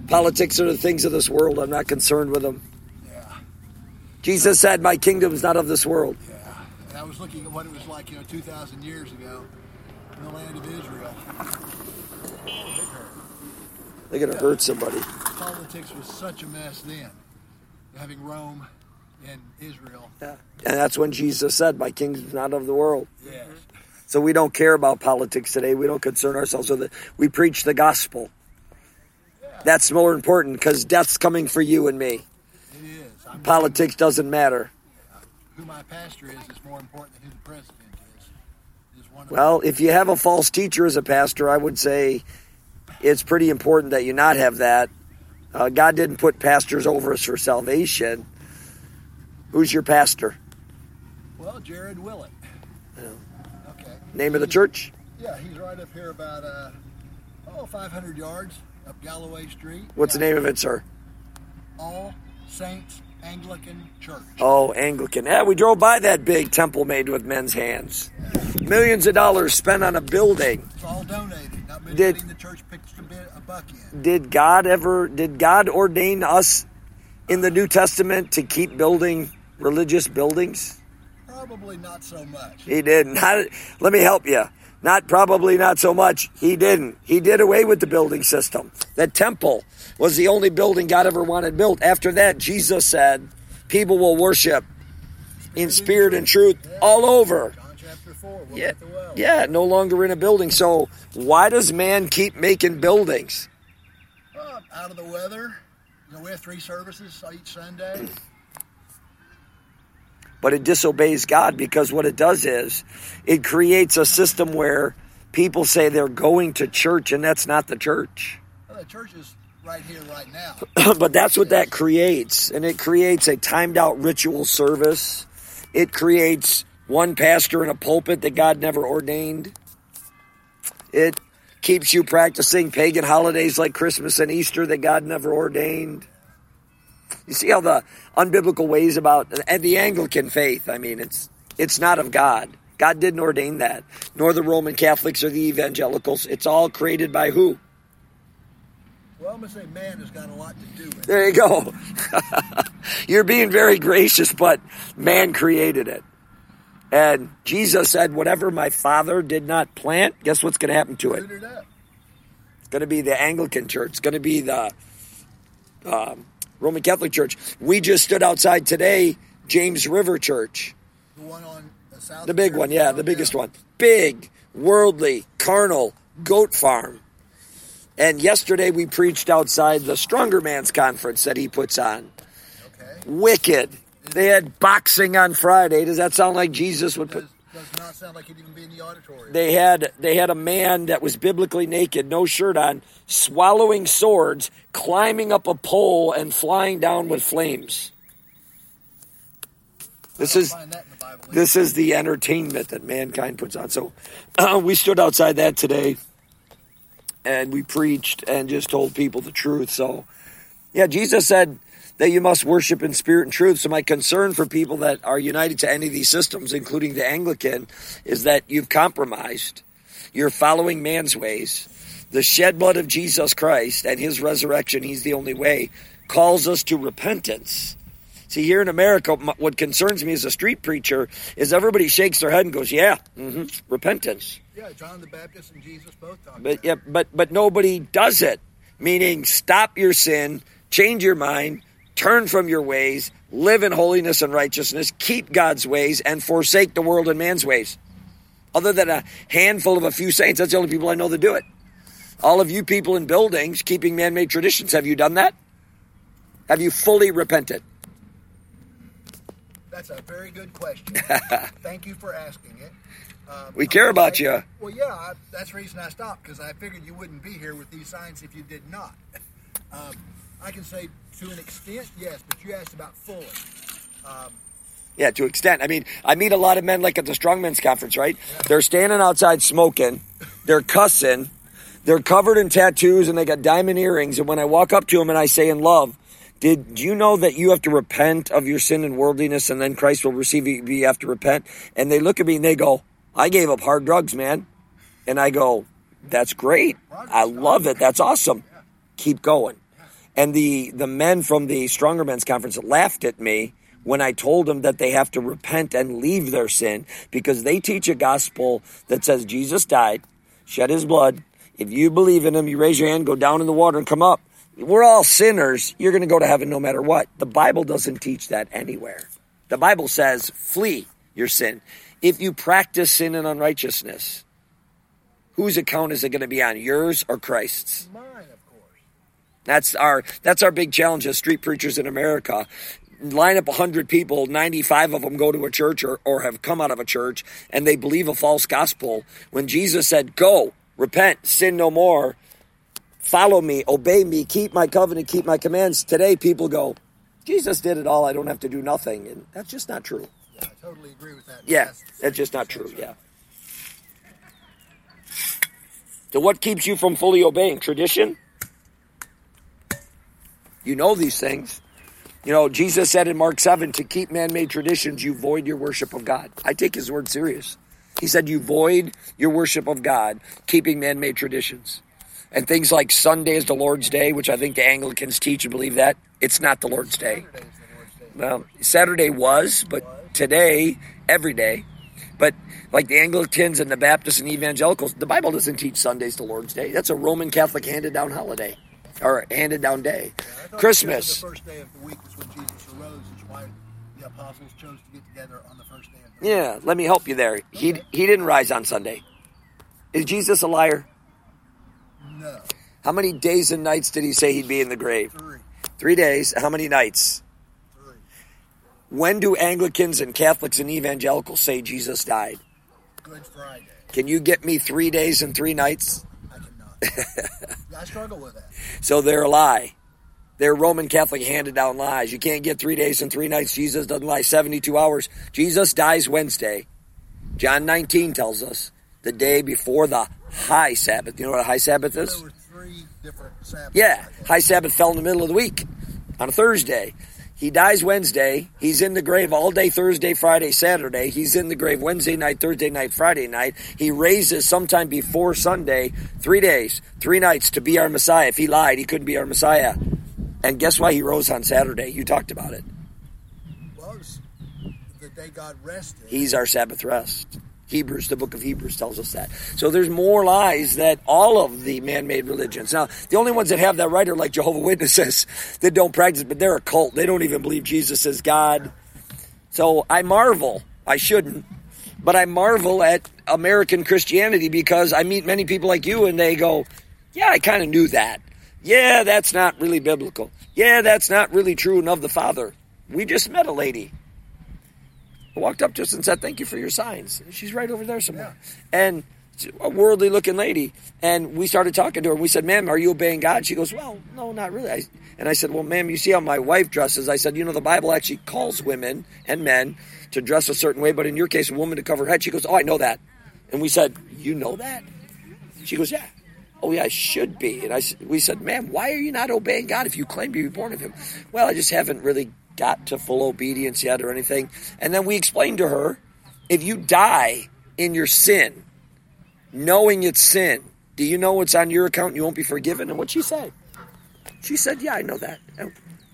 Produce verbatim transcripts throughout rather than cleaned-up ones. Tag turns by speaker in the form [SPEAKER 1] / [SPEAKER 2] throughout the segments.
[SPEAKER 1] Politics are the things of this world. I'm not concerned with them.
[SPEAKER 2] Yeah.
[SPEAKER 1] Jesus said, my kingdom is not of this world.
[SPEAKER 2] Yeah. And I was looking at what it was like, you know, two thousand years ago in the land of Israel.
[SPEAKER 1] They're going to hurt somebody.
[SPEAKER 2] Politics was such a mess then, having Rome and Israel.
[SPEAKER 1] Yeah. And that's when Jesus said, my kingdom is not of the world.
[SPEAKER 2] Yes.
[SPEAKER 1] So we don't care about politics today. We don't concern ourselves with it. We preach the gospel.
[SPEAKER 2] Yeah.
[SPEAKER 1] That's more important because death's coming for you and me.
[SPEAKER 2] It is. I'm
[SPEAKER 1] Politics doesn't matter.
[SPEAKER 2] Who my pastor is is more important than who the president is. is one
[SPEAKER 1] Well, if you have a false teacher as a pastor, I would say it's pretty important that you not have that. Uh, God didn't put pastors over us for salvation. Who's your pastor?
[SPEAKER 2] Well, Jared Willett.
[SPEAKER 1] Yeah.
[SPEAKER 2] Okay.
[SPEAKER 1] Name of the church?
[SPEAKER 2] Yeah, he's right up here about, uh, oh, five hundred yards up Galloway Street.
[SPEAKER 1] What's the name of it, sir?
[SPEAKER 2] All Saints Anglican Church.
[SPEAKER 1] Oh, Anglican. Yeah, we drove by that big temple made with men's hands. Millions of dollars spent on a building.
[SPEAKER 2] It's all donated. Not been
[SPEAKER 1] Did-
[SPEAKER 2] letting the church pitch a, bit, a buck in.
[SPEAKER 1] Did God ever, did God ordain us in the New Testament to keep building religious buildings?
[SPEAKER 2] Probably not so much.
[SPEAKER 1] He didn't. Not, let me help you. Not probably not so much. He didn't. He did away with the building system. The temple was the only building God ever wanted built. After that, Jesus said, people will worship in spirit and truth
[SPEAKER 2] Yeah.
[SPEAKER 1] all over.
[SPEAKER 2] John chapter four. Look
[SPEAKER 1] Yeah,
[SPEAKER 2] at the well.
[SPEAKER 1] yeah, no longer in a building. So why does man keep making buildings?
[SPEAKER 2] Well, out of the weather. You know, we have three services each Sunday.
[SPEAKER 1] But it disobeys God because what it does is it creates a system where people say they're going to church and that's not the church.
[SPEAKER 2] Well, the church is right here, right now.
[SPEAKER 1] But that's what that creates. And it creates a timed out ritual service. It creates one pastor in a pulpit that God never ordained. It keeps you practicing pagan holidays like Christmas and Easter that God never ordained. You see how the unbiblical ways about and the Anglican faith, I mean, it's it's not of God. God didn't ordain that, nor the Roman Catholics or the evangelicals. It's all created by who?
[SPEAKER 2] Well, I'm going to say man has got a lot to do with it.
[SPEAKER 1] There you go. You're being very gracious, but man created it. And Jesus said, whatever my Father did not plant, guess what's going to happen to it?
[SPEAKER 2] Root it up.
[SPEAKER 1] It's going to be the Anglican Church. It's going to be the um, Roman Catholic Church. We just stood outside today, James River Church.
[SPEAKER 2] The one on the south.
[SPEAKER 1] The big one, yeah, the biggest one. Big, worldly, carnal, goat farm. And yesterday we preached outside the Stronger Man's Conference that he puts on.
[SPEAKER 2] Okay.
[SPEAKER 1] Wicked. They had boxing on Friday. Does that sound like Jesus would
[SPEAKER 2] Does,
[SPEAKER 1] put...
[SPEAKER 2] does not sound like he'd even be in the auditorium.
[SPEAKER 1] They had they had a man that was biblically naked, no shirt on, swallowing swords, climbing up a pole and flying down with flames. This is
[SPEAKER 2] Find that in the Bible.
[SPEAKER 1] this is the entertainment that mankind puts on. So uh, we stood outside that today, and we preached and just told people the truth. So, yeah, Jesus said that you must worship in spirit and truth. So my concern for people that are united to any of these systems, including the Anglican, is that you've compromised. You're following man's ways. The shed blood of Jesus Christ and his resurrection, he's the only way, calls us to repentance. See, here in America, what concerns me as a street preacher is everybody shakes their head and goes, yeah, mm-hmm, repentance.
[SPEAKER 2] Yeah, John the Baptist and Jesus both talked
[SPEAKER 1] But
[SPEAKER 2] about
[SPEAKER 1] yeah, but but nobody does it. Meaning, stop your sin, change your mind, turn from your ways, live in holiness and righteousness, keep God's ways, and forsake the world and man's ways. Other than a handful of a few saints, that's the only people I know that do it. All of you people in buildings keeping man-made traditions, have you done that? Have you fully repented?
[SPEAKER 2] That's a very good question. Thank you for asking it. Um,
[SPEAKER 1] We care about
[SPEAKER 2] say-
[SPEAKER 1] you.
[SPEAKER 2] Well, yeah, I, that's the reason I stopped, because I figured you wouldn't be here with these signs if you did not. Um, I can say to an extent, yes, but you asked about fully. Um,
[SPEAKER 1] Yeah, to extent. I mean, I meet a lot of men like at the Strongmen's Conference, right? Yeah. They're standing outside smoking. They're cussing. They're covered in tattoos, and they got diamond earrings. And when I walk up to them and I say in love, Did you know that you have to repent of your sin and worldliness, and then Christ will receive you? You have to repent. And they look at me and they go, I gave up hard drugs, man. And I go, that's great. I love it. That's awesome. Keep going. And the, the men from the Stronger Men's Conference laughed at me when I told them that they have to repent and leave their sin, because they teach a gospel that says Jesus died, shed his blood. If you believe in him, you raise your hand, go down in the water and come up. We're all sinners. You're going to go to heaven no matter what. The Bible doesn't teach that anywhere. The Bible says, flee your sin. If you practice sin and unrighteousness, whose account is it going to be on, yours or Christ's?
[SPEAKER 2] Mine, of course.
[SPEAKER 1] That's our that's our big challenge as street preachers in America. Line up one hundred people, ninety-five of them go to a church or, or have come out of a church, and they believe a false gospel. When Jesus said, go, repent, sin no more, follow me, obey me, keep my covenant, keep my commands. Today people go, Jesus did it all, I don't have to do nothing. And that's just not true.
[SPEAKER 2] Yeah, I totally agree with that.
[SPEAKER 1] Yeah, that's just not true, yeah. So what keeps you from fully obeying? Tradition? You know these things. You know, Jesus said in Mark seven, to keep man-made traditions, you void your worship of God. I take his word serious. He said you void your worship of God, keeping man-made traditions. And things like Sunday is the Lord's Day, which I think the Anglicans teach and believe that. It's not the Lord's Day.
[SPEAKER 2] Saturday is the Lord's Day.
[SPEAKER 1] Well, Saturday was, but today, every day. But like the Anglicans and the Baptists and Evangelicals, the Bible doesn't teach Sunday's the Lord's Day. That's a Roman Catholic handed-down holiday, or handed-down day.
[SPEAKER 2] Yeah,
[SPEAKER 1] Christmas.
[SPEAKER 2] The first day of the week is when Jesus arose. It's why the apostles chose to get together on the first day of the
[SPEAKER 1] Yeah,
[SPEAKER 2] week.
[SPEAKER 1] let me help you there. He he didn't rise on Sunday. Is Jesus a liar?
[SPEAKER 2] No.
[SPEAKER 1] How many days and nights did he say he'd be in the grave?
[SPEAKER 2] Three.
[SPEAKER 1] Three days. How many nights?
[SPEAKER 2] Three.
[SPEAKER 1] When do Anglicans and Catholics and Evangelicals say Jesus died?
[SPEAKER 2] Good Friday.
[SPEAKER 1] Can you get me three days and three nights?
[SPEAKER 2] I cannot. I struggle with that.
[SPEAKER 1] So they're a lie. They're Roman Catholic handed down lies. You can't get three days and three nights. Jesus doesn't lie. seventy-two hours. Jesus dies Wednesday. John nineteen tells us the day before the high Sabbath. You know what a high Sabbath is?
[SPEAKER 2] There were three different Sabbaths.
[SPEAKER 1] Yeah. High Sabbath fell in the middle of the week on a Thursday. He dies Wednesday. He's in the grave all day Thursday, Friday, Saturday. He's in the grave Wednesday night, Thursday night, Friday night. He raises sometime before Sunday, three days, three nights to be our Messiah. If he lied, he couldn't be our Messiah. And guess why he rose on Saturday? You talked about it.
[SPEAKER 2] Well, it was the day God rested.
[SPEAKER 1] He's our Sabbath rest. Hebrews, the book of Hebrews tells us that. So there's more lies that all of the man-made religions. Now, the only ones that have that right are like Jehovah's Witnesses that don't practice, but they're a cult. They don't even believe Jesus is God. So I marvel. I shouldn't. But I marvel at American Christianity because I meet many people like you and they go, yeah, I kind of knew that. Yeah, that's not really biblical. Yeah, that's not really true and of the Father. We just met a lady. I walked up to us and said, thank you for your signs. She's right over there somewhere. Yeah. And a worldly looking lady. And we started talking to her. We said, ma'am, are you obeying God? She goes, well, no, not really. I, and I said, well, ma'am, you see how my wife dresses? I said, you know, the Bible actually calls women and men to dress a certain way. But in your case, a woman to cover her head. She goes, oh, I know that. And we said, you know that? She goes, yeah. Oh, yeah, I should be. And I, we said, ma'am, why are you not obeying God if you claim to be born of him? Well, I just haven't really got to full obedience yet or anything. And then we explained to her, if you die in your sin, knowing it's sin, do you know what's on your account and you won't be forgiven? And what'd she say? She said, yeah, I know that. And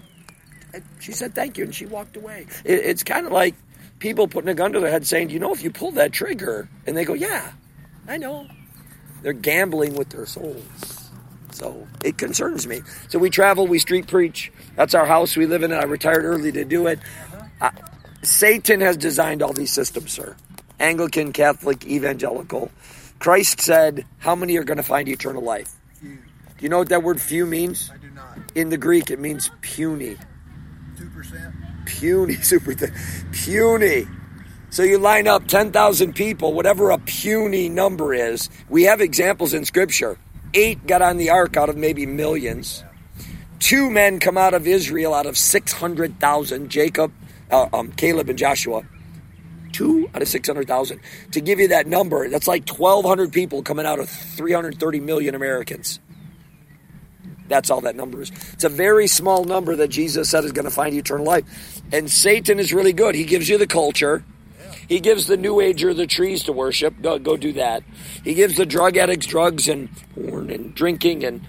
[SPEAKER 1] she said, thank you. And she walked away. It, it's kind of like people putting a gun to their head saying, you know, if you pull that trigger, and they go, yeah, I know. They're gambling with their souls. So it concerns me. So we travel, we street preach. That's our house. We live in it. I retired early to do it. Uh, Satan has designed all these systems, sir. Anglican, Catholic, Evangelical. Christ said, how many are going to find eternal life?
[SPEAKER 2] Few.
[SPEAKER 1] Do you know what that word few means?
[SPEAKER 2] I do not.
[SPEAKER 1] In the Greek, it means puny.
[SPEAKER 2] Two percent.
[SPEAKER 1] Puny, super thin. Puny. So you line up ten thousand people, whatever a puny number is. We have examples in Scripture. Eight got on the ark out of maybe millions. Two men come out of Israel out of six hundred thousand. Jacob, uh, um, Caleb and Joshua. Two out of six hundred thousand. To give you that number, that's like twelve hundred people coming out of three hundred thirty million Americans. That's all that number is. It's a very small number that Jesus said is going to find eternal life. And Satan is really good. He gives you the culture. He gives the New Ager the trees to worship. Go, go do that. He gives the drug addicts drugs and porn and drinking and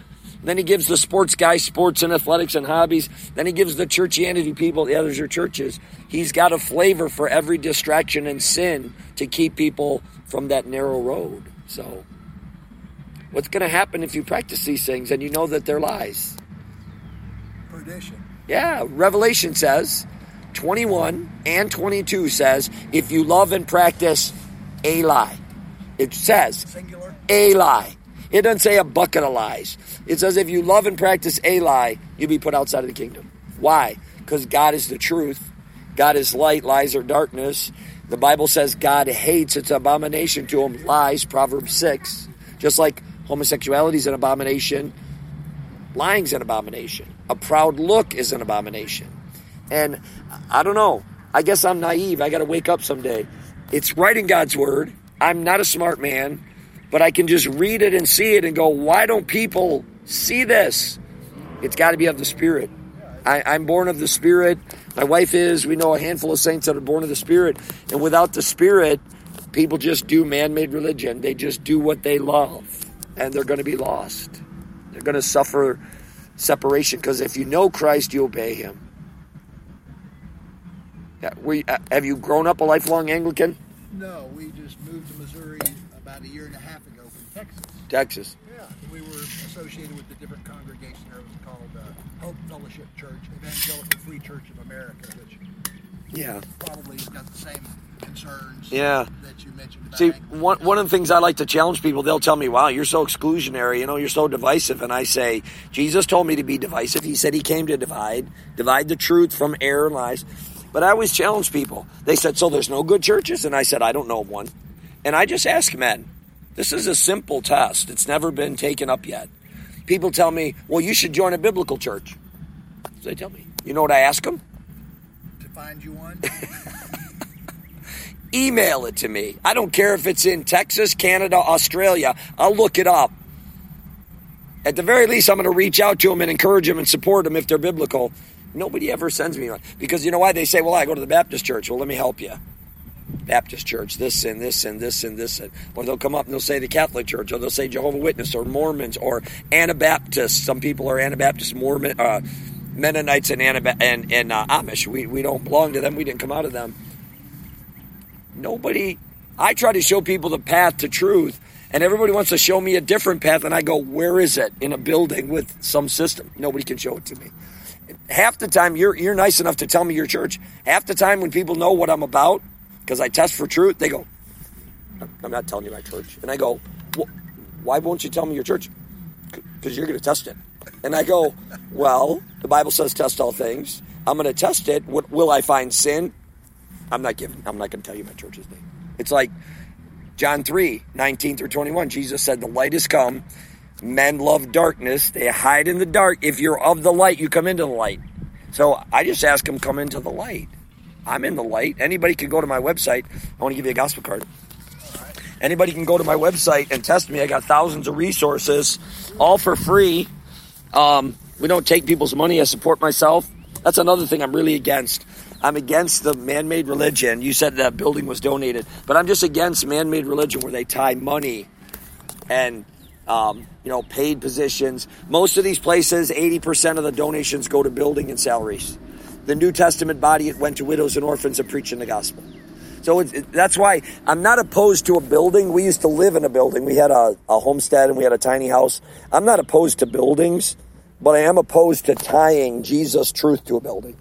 [SPEAKER 1] Then he gives the sports guy sports and athletics and hobbies. Then he gives the churchianity people, the others are churches. He's got a flavor for every distraction and sin to keep people from that narrow road. So what's going to happen if you practice these things and you know that they're lies?
[SPEAKER 2] Perdition.
[SPEAKER 1] Yeah, Revelation says, twenty-one and twenty-two says, if you love and practice a lie. It says,
[SPEAKER 2] singular,
[SPEAKER 1] a lie. It doesn't say a bucket of lies. It says if you love and practice a lie, you'll be put outside of the kingdom. Why? Because God is the truth. God is light. Lies are darkness. The Bible says God hates. It's an abomination to him. Lies, Proverbs six. Just like homosexuality is an abomination, lying's an abomination. A proud look is an abomination. And I don't know. I guess I'm naive. I got to wake up someday. It's right in God's word. I'm not a smart man, but I can just read it and see it and go, why don't people see this? It's got to be of the Spirit. I, I'm born of the Spirit. My wife is. We know a handful of saints that are born of the Spirit. And without the Spirit, people just do man-made religion. They just do what they love. And they're going to be lost. They're going to suffer separation. Because if you know Christ, you obey him. Yeah, we, uh, have you grown up a lifelong Anglican?
[SPEAKER 2] No, we just moved to Missouri about a year and a half ago from Texas.
[SPEAKER 1] Texas.
[SPEAKER 2] Yeah, we were associated with the different congregation there. It was called uh, Hope Fellowship Church, Evangelical Free Church of America, which
[SPEAKER 1] yeah,
[SPEAKER 2] probably has got the same concerns
[SPEAKER 1] yeah.
[SPEAKER 2] that you mentioned about
[SPEAKER 1] See,
[SPEAKER 2] Anglican.
[SPEAKER 1] one, one of the things I like to challenge people, they'll tell me, wow, you're so exclusionary, you know, you're so divisive. And I say, Jesus told me to be divisive. He said he came to divide, divide the truth from error and lies. But I always challenge people. They said, so there's no good churches? And I said, I don't know of one. And I just ask men. This is a simple test. It's never been taken up yet. People tell me, well, you should join a biblical church. So they tell me. You know what I ask them?
[SPEAKER 2] To find you one?
[SPEAKER 1] Email it to me. I don't care if it's in Texas, Canada, Australia. I'll look it up. At the very least, I'm going to reach out to them and encourage them and support them if they're biblical. Nobody ever sends me one. Because you know why? They say, well, I go to the Baptist church. Well, let me help you. Baptist church, this and this and this and this. And, or they'll come up and they'll say the Catholic church, or they'll say Jehovah's Witness, or Mormons, or Anabaptists. Some people are Anabaptists, Mormon, uh, Mennonites, and, Anab- and, and uh, Amish. We, we don't belong to them. We didn't come out of them. Nobody, I try to show people the path to truth, and everybody wants to show me a different path, and I go, where is it? In a building with some system. Nobody can show it to me. Half the time, you're you're nice enough to tell me your church. Half the time when people know what I'm about, because I test for truth, they go, I'm not telling you my church. And I go, well, why won't you tell me your church? Because you're going to test it. And I go, well, the Bible says test all things. I'm going to test it. What, will I find sin? I'm not giving. I'm not going to tell you my church's name. It's like John three, nineteen through twenty-one. Jesus said, the light has come. Men love darkness. They hide in the dark. If you're of the light, you come into the light. So I just ask them, come into the light. I'm in the light. Anybody can go to my website. I want to give you a gospel card. Right. Anybody can go to my website and test me. I got thousands of resources, all for free. Um, we don't take people's money. I support myself. That's another thing I'm really against. I'm against the man-made religion. You said that building was donated. But I'm just against man-made religion where they tie money and Um, you know, paid positions. Most of these places, eighty percent of the donations go to building and salaries. The New Testament body, it went to widows and orphans and preaching the gospel. So it, it, that's why I'm not opposed to a building. We used to live in a building. We had a, a homestead and we had a tiny house. I'm not opposed to buildings, but I am opposed to tying Jesus' truth to a building.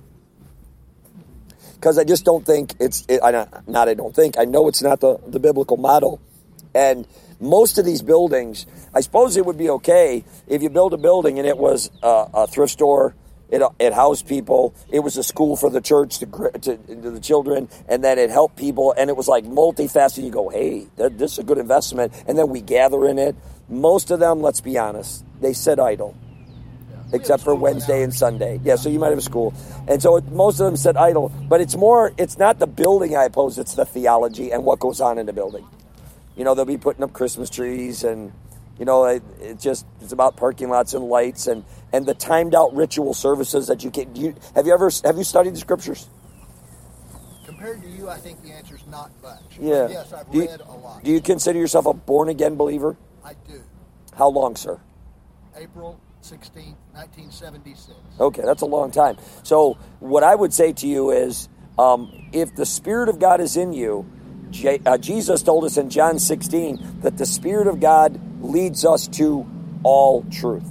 [SPEAKER 1] Because I just don't think it's, it, I not, not I don't think, I know it's not the, the biblical model. And most of these buildings, I suppose it would be okay if you build a building and it was a, a thrift store, it, it housed people, it was a school for the church to, to, to the children, and then it helped people, and it was like multifaceted. You go, hey, that, this is a good investment, and then we gather in it. Most of them, let's be honest, they sit idle, yeah. except for Wednesday and Sunday. Yeah, so you might have a school. And so it, most of them sit idle, but it's more, it's not the building I oppose, it's the theology and what goes on in the building. You know, they'll be putting up Christmas trees and, you know, it, it just, it's about parking lots and lights and, and the timed out ritual services that you can, you, have you ever, have you studied the scriptures?
[SPEAKER 2] Compared to you, I think the answer is not much.
[SPEAKER 1] Yeah.
[SPEAKER 2] But yes, I've
[SPEAKER 1] do you,
[SPEAKER 2] read a lot.
[SPEAKER 1] Do you consider yourself a born again believer?
[SPEAKER 2] I do.
[SPEAKER 1] How long, sir?
[SPEAKER 2] April sixteenth, nineteen seventy-six.
[SPEAKER 1] Okay, that's a long time. So what I would say to you is, um, if the Spirit of God is in you, J- uh, Jesus told us in John sixteen that the Spirit of God leads us to all truth.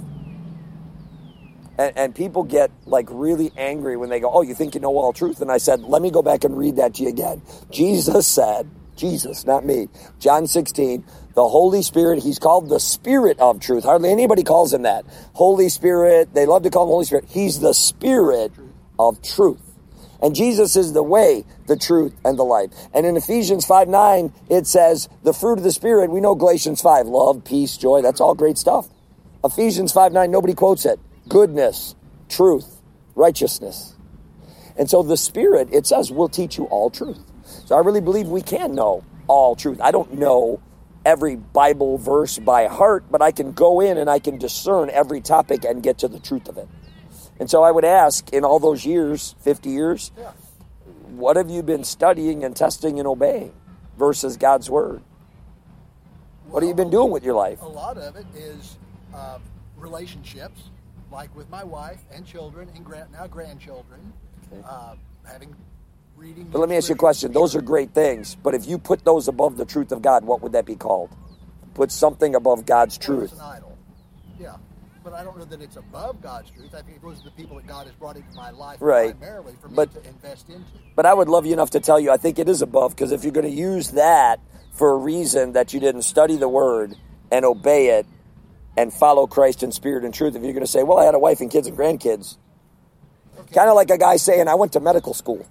[SPEAKER 1] And, and people get like really angry when they go, oh, you think you know all truth? And I said, let me go back and read that to you again. Jesus said, Jesus, not me, John sixteen, the Holy Spirit, he's called the Spirit of truth. Hardly anybody calls him that. Holy Spirit, they love to call him Holy Spirit. He's the Spirit of truth. And Jesus is the way, the truth, and the life. And in Ephesians five nine, it says, the fruit of the Spirit, we know Galatians five, love, peace, joy, that's all great stuff. Ephesians five nine, nobody quotes it. Goodness, truth, righteousness. And so the Spirit, it says, will teach you all truth. So I really believe we can know all truth. I don't know every Bible verse by heart, but I can go in and I can discern every topic and get to the truth of it. And so I would ask, in all those years, fifty years, yeah. What have you been studying and testing and obeying versus God's Word? What well, have you been doing with your life?
[SPEAKER 2] A lot of it is uh, relationships, like with my wife and children and grand, now grandchildren, okay. uh, having reading.
[SPEAKER 1] But let me ask you a question. Those are great things, but if you put those above the truth of God, what would that be called? Put something above God's
[SPEAKER 2] well,
[SPEAKER 1] truth.
[SPEAKER 2] It's an idol. Yeah. But I don't know that it's above God's truth. I think those are the people that God has brought into my life
[SPEAKER 1] right.
[SPEAKER 2] primarily for me
[SPEAKER 1] but,
[SPEAKER 2] to invest into.
[SPEAKER 1] But I would love you enough to tell you I think it is above, because if you're going to use that for a reason that you didn't study the Word and obey it and follow Christ in spirit and truth, if you're going to say, well, I had a wife and kids and grandkids, okay. Kind of like a guy saying, I went to medical school.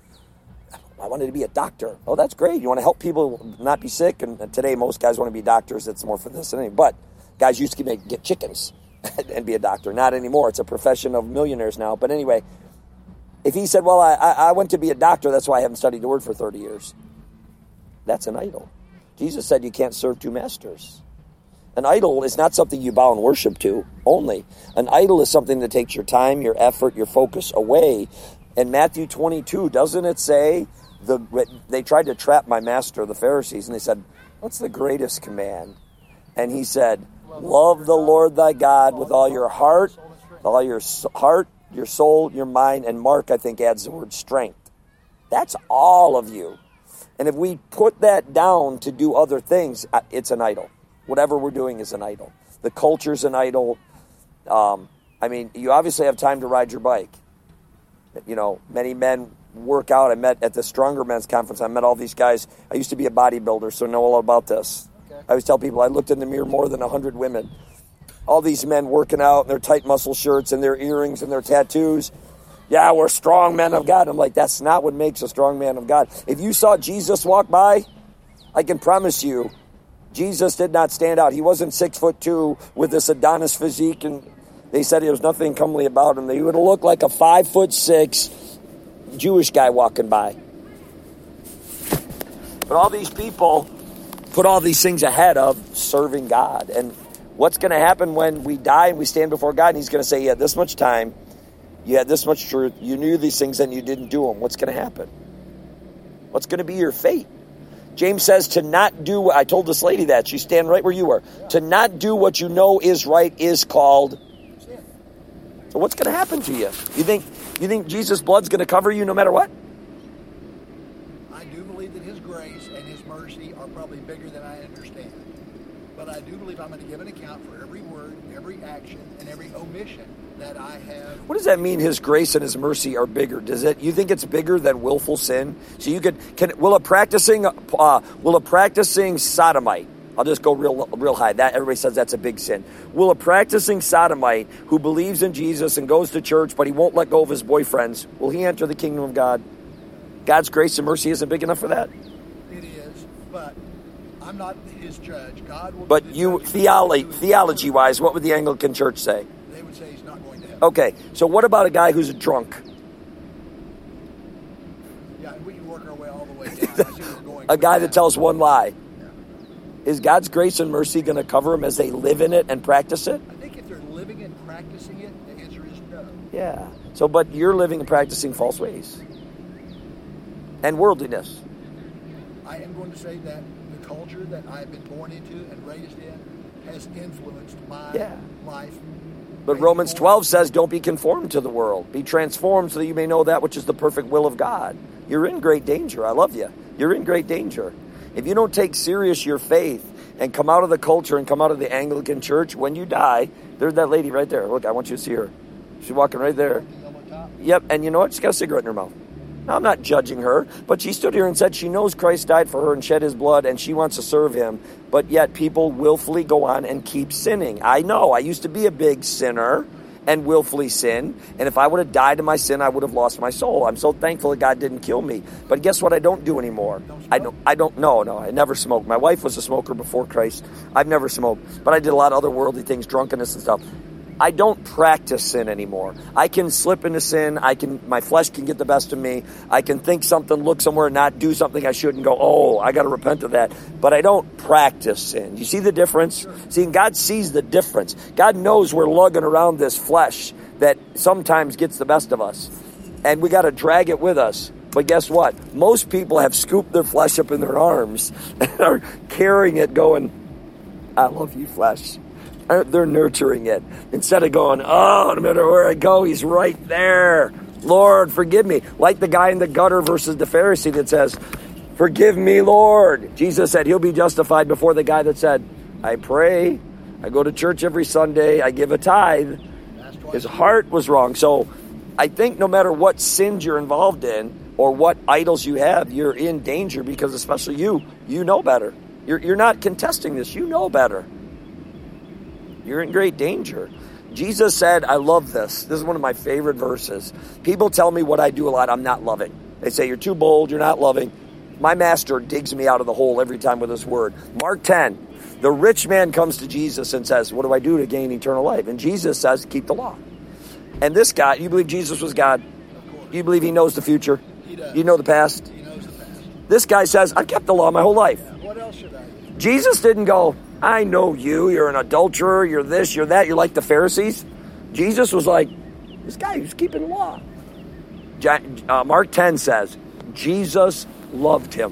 [SPEAKER 1] I wanted to be a doctor. Oh, that's great. You want to help people not be sick? And today most guys want to be doctors. It's more for this than anything. But guys used to get, get chickens and be a doctor. Not anymore. It's a profession of millionaires now. But anyway, if he said, well, I, I went to be a doctor, that's why I haven't studied the Word for thirty years. That's an idol. Jesus said you can't serve two masters. An idol is not something you bow and worship to only. An idol is something that takes your time, your effort, your focus away. In Matthew twenty-two, doesn't it say, the they tried to trap my master, the Pharisees, and they said, what's the greatest command? And he said, love the Lord thy God with all your heart, all your heart, your soul, your mind, and Mark, I think, adds the word strength. That's all of you. And if we put that down to do other things, it's an idol. Whatever we're doing is an idol. The culture's an idol. Um, I mean, you obviously have time to ride your bike. You know, many men work out. I met at the Stronger Men's Conference. I met all these guys. I used to be a bodybuilder, so I know all about this. Okay. I always tell people I looked in the mirror more than one hundred women. All these men working out in their tight muscle shirts and their earrings and their tattoos. Yeah, we're strong men of God. I'm like, that's not what makes a strong man of God. If you saw Jesus walk by, I can promise you, Jesus did not stand out. He wasn't six foot two with this Adonis physique, and they said there was nothing comely about him. He would have looked like a five foot six Jewish guy walking by. But all these people put all these things ahead of serving God. And what's going to happen when we die and we stand before God and he's going to say, you had this much time, you had this much truth, you knew these things and you didn't do them. What's going to happen? What's going to be your fate? James says to not do, I told this lady that, she's standing right where you were. Yeah. To not do what you know is right is called sin. So what's going to happen to you? You think you think Jesus' blood's going to cover you no matter what?
[SPEAKER 2] I do believe that his grace and his mercy are probably bigger than I understand. But I do believe I'm going to give an account for every word, every action, and every omission that I have.
[SPEAKER 1] What does that mean? His grace and his mercy are bigger. Does it? You think it's bigger than willful sin? So you could can will a practicing uh, will a practicing sodomite? I'll just go real real high. That everybody says that's a big sin. Will a practicing sodomite who believes in Jesus and goes to church but he won't let go of his boyfriends, will he enter the kingdom of God? God's grace and mercy isn't big enough for that.
[SPEAKER 2] It is, but I'm not his judge. God will.
[SPEAKER 1] But you theology theology wise, what would the Anglican Church say?
[SPEAKER 2] They would say he's not going to heaven.
[SPEAKER 1] Okay, so what about a guy who's a drunk?
[SPEAKER 2] Yeah, we can work our way all the way down. I see where we're going.
[SPEAKER 1] A guy that tells one lie. Yeah. Is God's grace and mercy going to cover them as they live in it and practice it?
[SPEAKER 2] I think if they're living and practicing it, the answer is no.
[SPEAKER 1] Yeah. So, but you're living and practicing false ways and worldliness.
[SPEAKER 2] I am going to say that the culture that I've been born into and raised in has influenced my
[SPEAKER 1] yeah.
[SPEAKER 2] life
[SPEAKER 1] But Romans twelve says, don't be conformed to the world. Be transformed so that you may know that which is the perfect will of God. You're in great danger. I love you. You're in great danger. If you don't take serious your faith and come out of the culture and come out of the Anglican church, when you die, there's that lady right there. Look, I want you to see her. She's walking right there. Yep, and you know what? She's got a cigarette in her mouth. Now, I'm not judging her, but she stood here and said she knows Christ died for her and shed his blood, and she wants to serve him, but yet people willfully go on and keep sinning. I know. I used to be a big sinner and willfully sin, and if I would have died in my sin, I would have lost my soul. I'm so thankful that God didn't kill me. But guess what I don't do anymore? Don't I don't, I don't, no, no, I never smoked. My wife was a smoker before Christ. I've never smoked, but I did a lot of other worldly things, drunkenness and stuff. I don't practice sin anymore. I can slip into sin. I can, my flesh can get the best of me. I can think something, look somewhere, not do something I shouldn't, go, oh, I got to repent of that. But I don't practice sin. You see the difference? Sure. See, God sees the difference. God knows we're lugging around this flesh that sometimes gets the best of us. And we got to drag it with us. But guess what? Most people have scooped their flesh up in their arms and are carrying it going, I love you, flesh. They're nurturing it instead of going, oh, no matter where I go, he's right there. Lord, forgive me. Like the guy in the gutter versus the Pharisee that says, forgive me, Lord. Jesus said he'll be justified before the guy that said, I pray, I go to church every Sunday, I give a tithe. His heart was wrong. So I think no matter what sins you're involved in or what idols you have, you're in danger because especially you, you know better. You're, you're not contesting this. You know better. You're in great danger. Jesus said, I love this. This is one of my favorite verses. People tell me what I do a lot, I'm not loving. They say, you're too bold, you're not loving. My master digs me out of the hole every time with his word. Mark ten, the rich man comes to Jesus and says, what do I do to gain eternal life? And Jesus says, keep the law. And this guy, you believe Jesus was God? You believe he knows the future?
[SPEAKER 2] He does.
[SPEAKER 1] You know the past?
[SPEAKER 2] He knows the past.
[SPEAKER 1] This guy says, I've kept the law my whole life.
[SPEAKER 2] Yeah. What else should I do?
[SPEAKER 1] Jesus didn't go, I know you, you're an adulterer, you're this, you're that, you're like the Pharisees. Jesus was like, this guy who's keeping the law. Uh, Mark ten says, Jesus loved him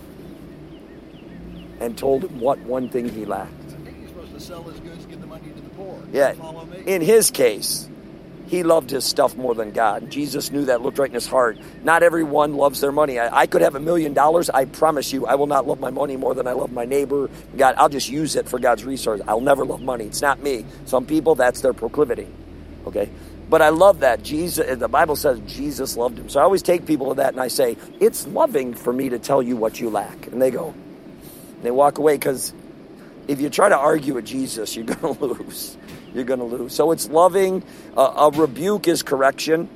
[SPEAKER 1] and told him what one thing he lacked.
[SPEAKER 2] I think he's supposed to sell his goods, give the money to the poor.
[SPEAKER 1] Yeah,
[SPEAKER 2] Follow me.
[SPEAKER 1] in his case, he loved his stuff more than God. Jesus knew that, looked right in his heart. Not everyone loves their money. I, I could have a million dollars. I promise you, I will not love my money more than I love my neighbor. God, I'll just use it for God's resource. I'll never love money. It's not me. Some people, that's their proclivity. Okay? But I love that. Jesus, the Bible says Jesus loved him. So I always take people to that and I say, it's loving for me to tell you what you lack. And they go, and they walk away because if you try to argue with Jesus, you're going to lose. You're going to lose. So it's loving. Uh, a rebuke is correction,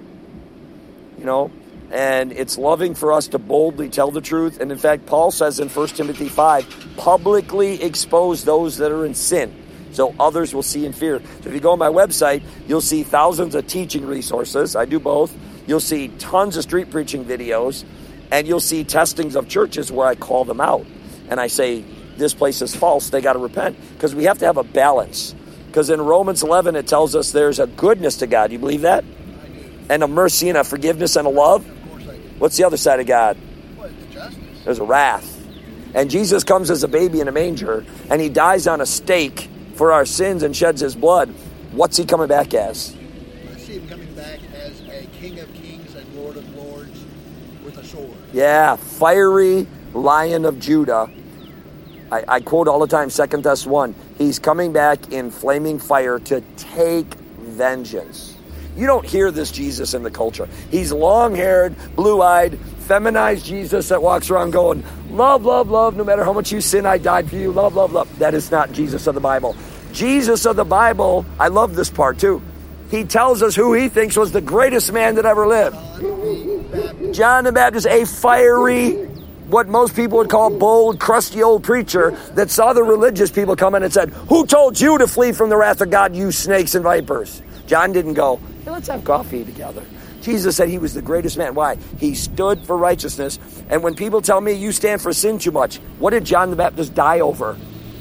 [SPEAKER 1] you know, and it's loving for us to boldly tell the truth. And in fact, Paul says in First Timothy five, publicly expose those that are in sin so others will see and fear. So if you go on my website, you'll see thousands of teaching resources. I do both. You'll see tons of street preaching videos, and you'll see testings of churches where I call them out. And I say, this place is false. They got to repent because we have to have a balance. Because in Romans eleven, it tells us there's a goodness to God. You believe that?
[SPEAKER 2] I do.
[SPEAKER 1] And a mercy and a forgiveness and a love?
[SPEAKER 2] Of course I do.
[SPEAKER 1] What's the other side of God?
[SPEAKER 2] What is the justice?
[SPEAKER 1] There's a wrath. And Jesus comes as a baby in a manger, and he dies on a stake for our sins and sheds his blood. What's he coming back as?
[SPEAKER 2] I see him coming back as a King of Kings and Lord of Lords with a sword.
[SPEAKER 1] Yeah, fiery Lion of Judah. I, I quote all the time, Second Thess one. He's coming back in flaming fire to take vengeance. You don't hear this Jesus in the culture. He's long-haired, blue-eyed, feminized Jesus that walks around going, love, love, love, no matter how much you sin, I died for you, love, love, love. That is not Jesus of the Bible. Jesus of the Bible, I love this part too. He tells us who he thinks was the greatest man that ever lived.
[SPEAKER 2] John the Baptist.
[SPEAKER 1] John the Baptist, a fiery, what most people would call bold, crusty old preacher that saw the religious people come in and said, who told you to flee from the wrath of God, you snakes and vipers? John didn't go, hey, let's have coffee together. Jesus said he was the greatest man. Why? He stood for righteousness. And when people tell me you stand for sin too much, what did John the Baptist die over?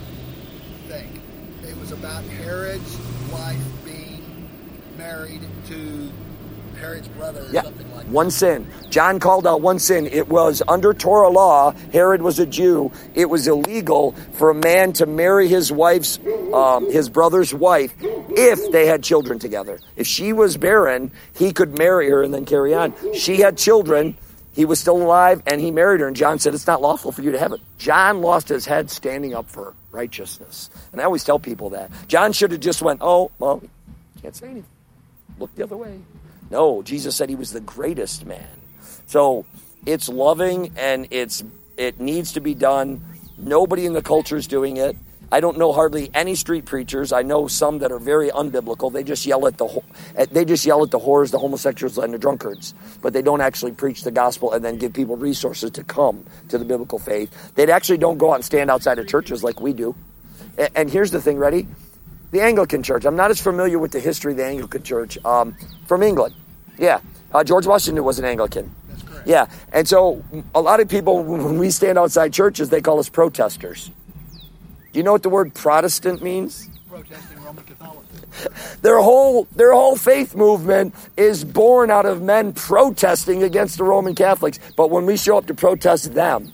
[SPEAKER 2] Think. It was about Herod's wife being married to Herod's brother or
[SPEAKER 1] Yeah,
[SPEAKER 2] something like
[SPEAKER 1] one
[SPEAKER 2] that.
[SPEAKER 1] sin. John called out one sin. It was under Torah law. Herod was a Jew. It was illegal for a man to marry his wife's, um, his brother's wife, if they had children together. If she was barren, he could marry her and then carry on. She had children. He was still alive, and he married her. And John said, it's not lawful for you to have it. John lost his head standing up for righteousness. And I always tell people that. John should have just went, oh, well, can't say anything. Look the other way. No, Jesus said he was the greatest man. So it's loving, and it's it needs to be done. Nobody in the culture is doing it. I don't know hardly any street preachers. I know some that are very unbiblical. They just yell at the they just yell at the whores, the homosexuals, and the drunkards, but they don't actually preach the gospel and then give people resources to come to the biblical faith. They actually don't go out and stand outside of churches like we do. And here's the thing, ready? The Anglican Church. I'm not as familiar with the history of the Anglican Church. Um, from England. Yeah. Uh, George Washington was an Anglican.
[SPEAKER 2] That's correct.
[SPEAKER 1] Yeah. And so a lot of people, when we stand outside churches, they call us protesters. Do you know what the word Protestant means?
[SPEAKER 2] Protesting Roman Catholicism.
[SPEAKER 1] Their whole their whole faith movement is born out of men protesting against the Roman Catholics. But when we show up to protest them,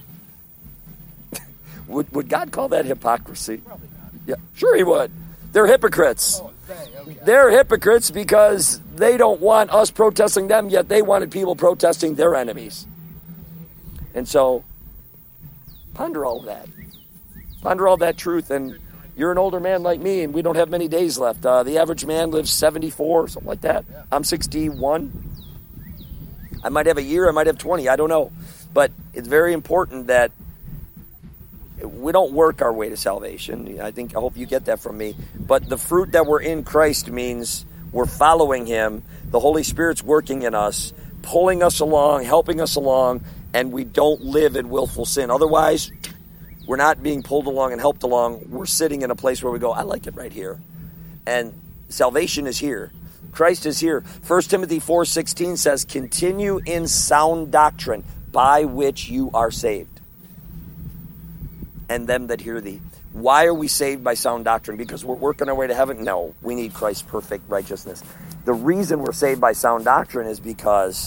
[SPEAKER 1] would, would God call that hypocrisy?
[SPEAKER 2] Probably not.
[SPEAKER 1] Yeah, sure he would. They're hypocrites.
[SPEAKER 2] Oh, they, okay.
[SPEAKER 1] They're hypocrites because they don't want us protesting them, yet they wanted people protesting their enemies. And so, ponder all of that. Ponder all that truth, and you're an older man like me, and we don't have many days left. Uh, the average man lives seventy-four, something like that.
[SPEAKER 2] Yeah.
[SPEAKER 1] I'm sixty-one. I might have a year, I might have twenty, I don't know. But it's very important that we don't work our way to salvation. I think, I hope you get that from me. But the fruit that we're in Christ means we're following him. The Holy Spirit's working in us, pulling us along, helping us along, and we don't live in willful sin. Otherwise, we're not being pulled along and helped along. We're sitting in a place where we go, I like it right here. And salvation is here. Christ is here. First Timothy four sixteen says, continue in sound doctrine by which you are saved, and them that hear thee. Why are we saved by sound doctrine? Because we're working our way to heaven? No, we need Christ's perfect righteousness. The reason we're saved by sound doctrine is because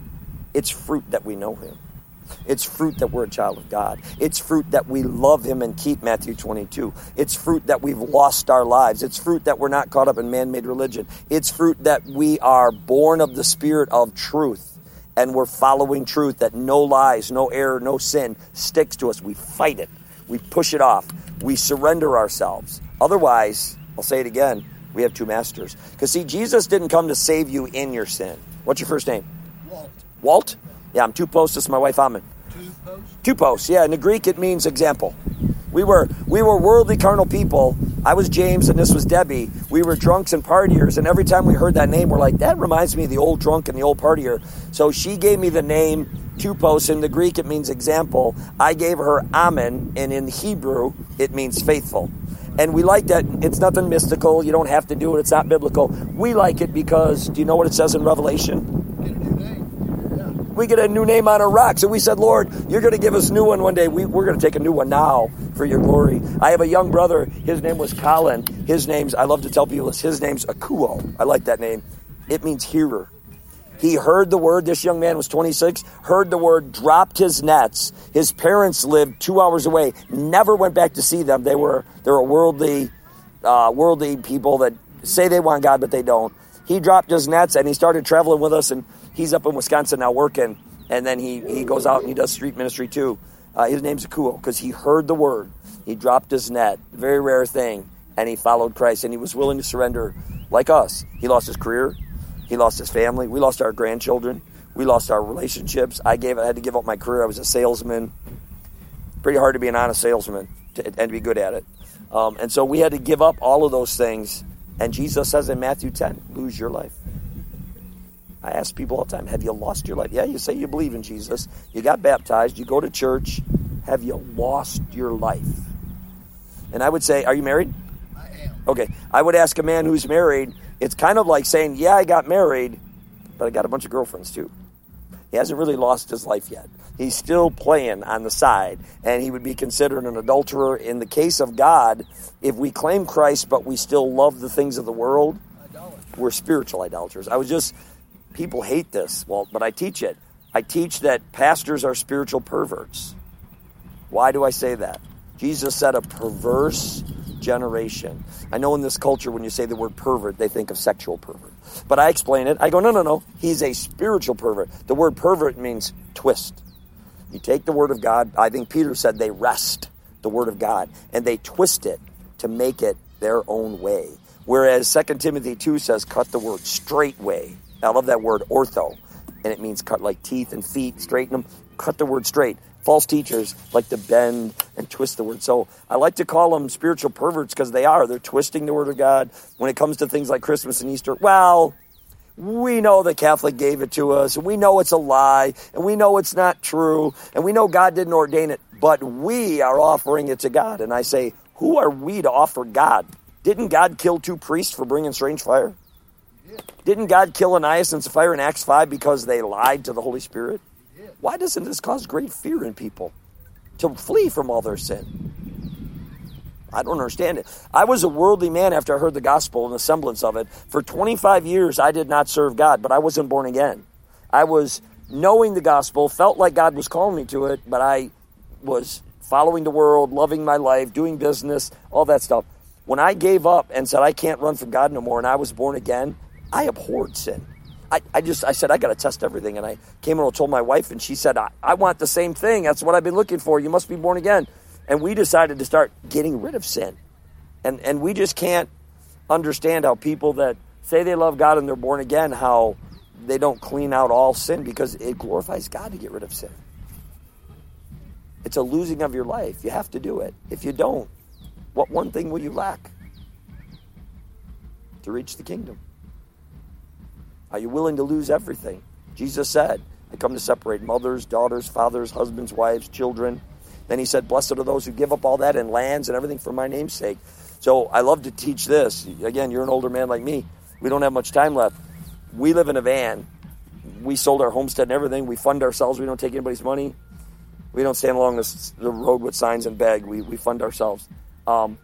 [SPEAKER 1] it's fruit that we know him. It's fruit that we're a child of God. It's fruit that we love him and keep, Matthew twenty-two. It's fruit that we've lost our lives. It's fruit that we're not caught up in man-made religion. It's fruit that we are born of the spirit of truth, and we're following truth, that no lies, no error, no sin sticks to us. We fight it. We push it off. We surrender ourselves. Otherwise, I'll say it again, we have two masters. Because see, Jesus didn't come to save you in your sin. What's your first name?
[SPEAKER 2] Walt.
[SPEAKER 1] Walt? Yeah, I'm two posts. This is my wife, Amen.
[SPEAKER 2] Two posts?
[SPEAKER 1] Two posts, yeah. In the Greek, it means example. We were we were worldly, carnal people. I was James, and this was Debbie. We were drunks and partiers, and every time we heard that name, we're like, that reminds me of the old drunk and the old partier. So she gave me the name two posts. In the Greek, it means example. I gave her Amen, and in Hebrew, it means faithful. And we like that. It's nothing mystical. You don't have to do it. It's not biblical. We like it because, do you know what it says in Revelation?
[SPEAKER 2] Get a new name. Yeah.
[SPEAKER 1] We get a new name on a rock. So we said, Lord, you're going to give us a new one one day. We, we're going to take a new one now for your glory. I have a young brother. His name was Colin. His name's, I love to tell people this, his name's Akuo. I like that name. It means hearer. He heard the word. This young man was twenty-six, heard the word, dropped his nets. His parents lived two hours away, never went back to see them. They were, they were worldly, uh, worldly people that say they want God, but they don't. He dropped his nets and he started traveling with us, and he's up in Wisconsin now working. And then he, he goes out and he does street ministry too. Uh, his name's Akuo because he heard the word. He dropped his net, very rare thing, and he followed Christ, and he was willing to surrender like us. He lost his career. He lost his family. We lost our grandchildren. We lost our relationships. I gave. I had to give up my career. I was a salesman. Pretty hard to be an honest salesman to, and to be good at it. Um, and so we had to give up all of those things. And Jesus says in Matthew ten, lose your life. I ask people all the time, have you lost your life? Yeah, you say you believe in Jesus. You got baptized. You go to church. Have you lost your life? And I would say, are you married?
[SPEAKER 2] I am.
[SPEAKER 1] Okay. I would ask a man who's married, it's kind of like saying, yeah, I got married, but I got a bunch of girlfriends too. He hasn't really lost his life yet. He's still playing on the side, and he would be considered an adulterer. In the case of God, if we claim Christ, but we still love the things of the world,
[SPEAKER 2] Idolatry.
[SPEAKER 1] we're spiritual idolaters. I was just people hate this. Well, but I teach it. I teach that pastors are spiritual perverts. Why do I say that? Jesus said a perverse generation. I know in this culture when you say the word pervert, they think of sexual pervert. But I explain it. I go, no, no, no. He's a spiritual pervert. The word pervert means twist. You take the word of God. I think Peter said they wrest the word of God and they twist it to make it their own way. Whereas Second Timothy two says cut the word straight way. I love that word ortho. And it means cut like teeth and feet, straighten them. Cut the word straight. False teachers like to bend and twist the word. So I like to call them spiritual perverts because they are. They're twisting the word of God. When it comes to things like Christmas and Easter, well, we know the Catholic gave it to us, and we know it's a lie, and we know it's not true, and we know God didn't ordain it, but we are offering it to God. And I say, who are we to offer God? Didn't God kill two priests for bringing strange fire? Didn't God kill Ananias and Sapphira in Acts five because they lied to the Holy Spirit? Why doesn't this cause great fear in people to flee from all their sin? I don't understand it. I was a worldly man after I heard the gospel and the semblance of it. For twenty-five years, I did not serve God, but I wasn't born again. I was knowing the gospel, felt like God was calling me to it, but I was following the world, loving my life, doing business, all that stuff. When I gave up and said, I can't run from God no more, and I was born again, I abhorred sin. I, I just, I said, I got to test everything. And I came and told my wife, and she said, I, I want the same thing. That's what I've been looking for. You must be born again. And we decided to start getting rid of sin. And and we just can't understand how people that say they love God and they're born again, how they don't clean out all sin, because it glorifies God to get rid of sin. It's a losing of your life. You have to do it. If you don't, what one thing will you lack to reach the kingdom? Are you willing to lose everything? Jesus said, I come to separate mothers, daughters, fathers, husbands, wives, children. Then he said, blessed are those who give up all that and lands and everything for my name's sake. So I love to teach this. Again, you're an older man like me. We don't have much time left. We live in a van. We sold our homestead and everything. We fund ourselves. We don't take anybody's money. We don't stand along the, the road with signs and beg. We, we fund ourselves. Um,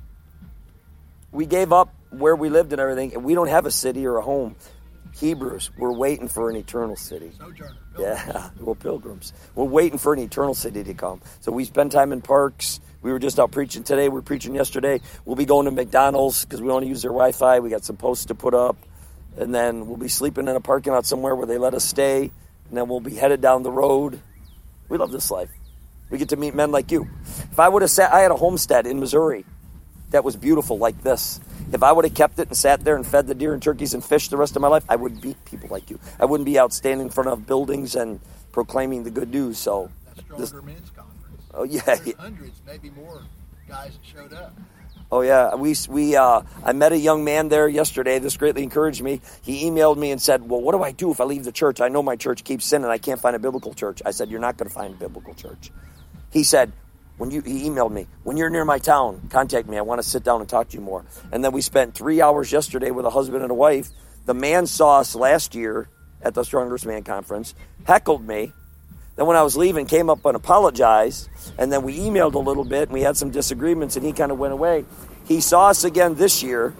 [SPEAKER 1] we gave up where we lived and everything, and we don't have a city or a home. Hebrews, we're waiting for an eternal city.
[SPEAKER 2] Sojourner.
[SPEAKER 1] Yeah, we're pilgrims. We're waiting for an eternal city to come. So we spend time in parks. We were just out preaching today. We were preaching yesterday. We'll be going to McDonald's because we want to use their Wi-Fi. We got some posts to put up. And then we'll be sleeping in a parking lot somewhere where they let us stay. And then we'll be headed down the road. We love this life. We get to meet men like you. If I would have sat, I had a homestead in Missouri that was beautiful like this. If I would have kept it and sat there and fed the deer and turkeys and fished the rest of my life, I would beat people like you. I wouldn't be out standing in front of buildings and proclaiming the good news. So,
[SPEAKER 2] That's Stronger this, Men's Conference.
[SPEAKER 1] Oh yeah,
[SPEAKER 2] There's
[SPEAKER 1] yeah,
[SPEAKER 2] hundreds, maybe more guys that showed up.
[SPEAKER 1] Oh yeah, we we uh, I met a young man there yesterday. This greatly encouraged me. He emailed me and said, "Well, what do I do if I leave the church? I know my church keeps sinning. I can't find a biblical church." I said, "You're not going to find a biblical church." He said, When you, he emailed me, when you're near my town, contact me. I want to sit down and talk to you more. And then we spent three hours yesterday with a husband and a wife. The man saw us last year at the Strongest Man Conference, heckled me. Then when I was leaving, came up and apologized. And then we emailed a little bit, and we had some disagreements, and he kind of went away. He saw us again this year.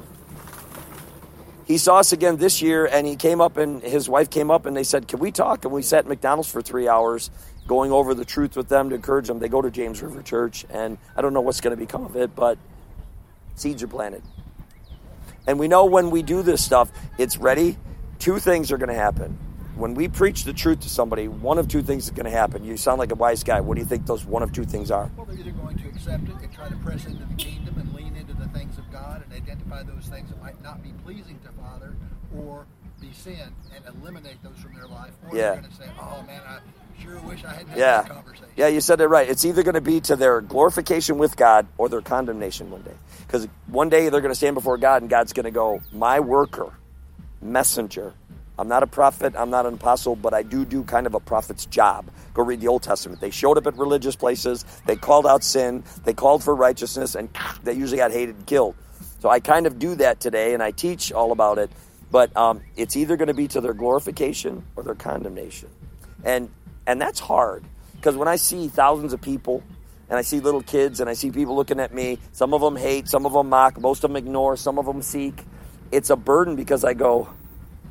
[SPEAKER 1] He saw us again this year, and he came up, and his wife came up, and they said, can we talk? And we sat at McDonald's for three hours, going over the truth with them to encourage them. They go to James River Church, and I don't know what's going to become of it, but seeds are planted. And we know when we do this stuff, it's ready. Two things are going to happen. When we preach the truth to somebody, one of two things is going to happen. You sound like a wise guy. What do you think those one of two things are?
[SPEAKER 2] Well, they're either going to accept it and try to press into the kingdom and lean into the things of God and identify those things that might not be pleasing to Father or be sin and eliminate those from their life. Or
[SPEAKER 1] yeah.
[SPEAKER 2] they're going to say, oh, man, I sure wish I hadn't had
[SPEAKER 1] yeah.
[SPEAKER 2] this conversation.
[SPEAKER 1] Yeah, you said it right. It's either going to be to their glorification with God or their condemnation one day. Because one day they're going to stand before God and God's going to go, my worker, messenger. I'm not a prophet, I'm not an apostle, but I do do kind of a prophet's job. Go read the Old Testament. They showed up at religious places, they called out sin, they called for righteousness, and they usually got hated and killed. So I kind of do that today, and I teach all about it. But um, it's either going to be to their glorification or their condemnation. And and that's hard, because when I see thousands of people, and I see little kids, and I see people looking at me, some of them hate, some of them mock, most of them ignore, some of them seek, it's a burden, because I go,